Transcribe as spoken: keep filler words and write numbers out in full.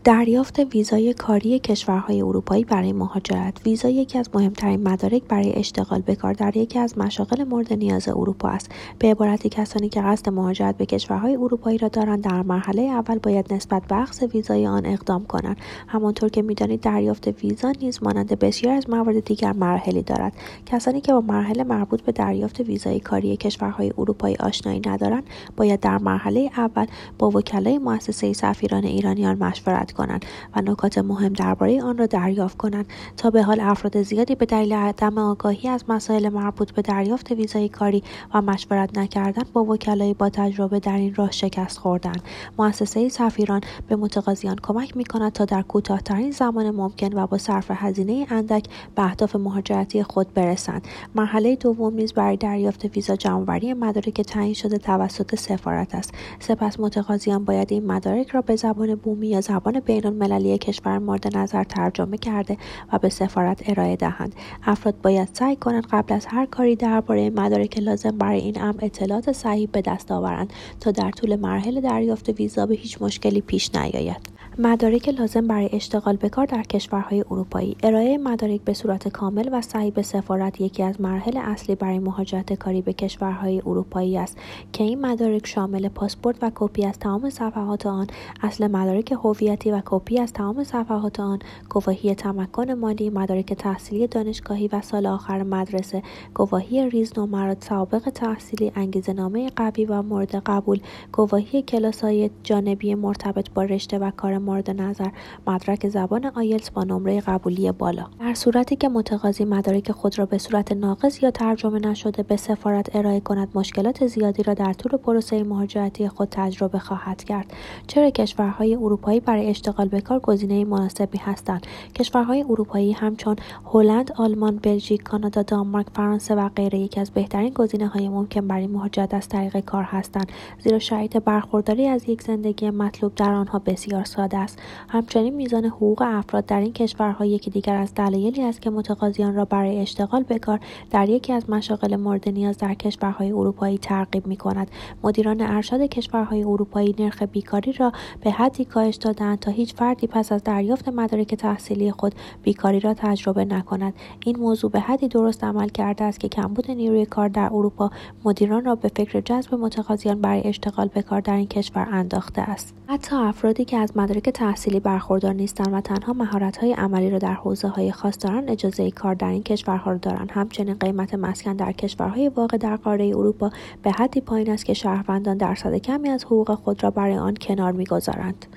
دریافت ویزای کاری کشورهای اروپایی برای مهاجرت. ویزا یکی از مهمترین مدارک برای اشتغال به کار در یکی از مشاغل مورد نیاز اروپا است. به عبارتی کسانی که قصد مهاجرت به کشورهای اروپایی را دارند در مرحله اول باید نسبت به اخذ ویزای آن اقدام کنند. همانطور که می‌دانید دریافت ویزا نیز مانند بسیاری از موارد دیگر مراحلی دارد. کسانی که با مراحل مربوط به دریافت ویزای کاری کشورهای اروپایی آشنایی ندارند باید در مرحله اول با وکلای مؤسسه سفیران ایرانیان مشورت کنند و نکات مهم درباره آن را دریافت کنند. تا به حال افراد زیادی به دلیل عدم آگاهی از مسائل مربوط به دریافت ویزای کاری و مشورت نکردن با وکلای با تجربه در این راه شکست خوردند. مؤسسه سفیران به متقاضیان کمک می‌کند تا در کوتاه‌ترین زمان ممکن و با صرف هزینه اندک به اهداف مهاجرتی خود برسند. مرحله دوم نیز برای دریافت ویزا جمع‌آوری مدارک تعیین شده توسط سفارت است. سپس متقاضیان باید این مدارک را به زبان بومی یا زبان بین‌المللی کشور مورد نظر ترجمه کرده و به سفارت ارائه دهند. افراد باید سعی کنند قبل از هر کاری درباره مدارک لازم برای این امر اطلاعات صحیح به دست آورند تا در طول مراحل دریافت ویزا به هیچ مشکلی پیش نیاید. مدارک لازم برای اشتغال به کار در کشورهای اروپایی. ارائه مدارک به صورت کامل و صحیح به سفارت یکی از مراحل اصلی برای مهاجرت کاری به کشورهای اروپایی است که این مدارک شامل پاسپورت و کپی از تمام صفحات آن، اصل مدارک هویتی و کپی از تمام صفحات آن، گواهی تمکن مالی، مدارک تحصیلی دانشگاهی و سال آخر مدرسه، گواهی ریزنمرات سابق تحصیلی، انگیزه‌نامه قبولی و مورد قبول، گواهی کلاس‌های جانبی مرتبط با رشته و کار مورد نظر، مدرک زبان آیلتس با نمره قبولی بالا. در صورتی که متقاضی مدارک خود را به صورت ناقص یا ترجمه نشده به سفارت ارائه کند، مشکلات زیادی را در طول پروسه مهاجرتی خود تجربه خواهد کرد. چرا کشورهای اروپایی برای اشتغال به کار گزینه مناسبی هستند؟ کشورهای اروپایی همچون هلند، آلمان، بلژیک، کانادا، دانمارک، فرانسه و غیره یکی از بهترین گزینه‌های ممکن برای مهاجرت از طریق کار هستند، زیرا شرایط برخورداری از یک زندگی مطلوب در آنها بسیار ساده است. همچنین میزان حقوق افراد در این کشورها یکی دیگر از دلایلی است که متقاضیان را برای اشتغال به کار در یکی از مشاغل مورد نیاز در کشورهای اروپایی ترغیب می‌کند. مدیران ارشد کشورهای اروپایی نرخ بیکاری را به حدی کاهش داده‌اند تا هیچ فردی پس از دریافت مدارک تحصیلی خود بیکاری را تجربه نکند. این موضوع به حدی درست عمل کرده است که کمبود نیروی کار در اروپا مدیران را به فکر جذب متقاضیان برای اشتغال به کار در این کشور انداخته است. حتی افرادی که از مدارک تحصیلی برخوردار نیستند و تنها مهارت‌های عملی را در حوزه‌های خاص دارند، اجازه کار در این کشورها را دارند. همچنین قیمت مسکن در کشورهای واقع در قاره اروپا به حدی پایین است که شهروندان درصد کمی از حقوق خود را برای آن کنار می‌گذارند.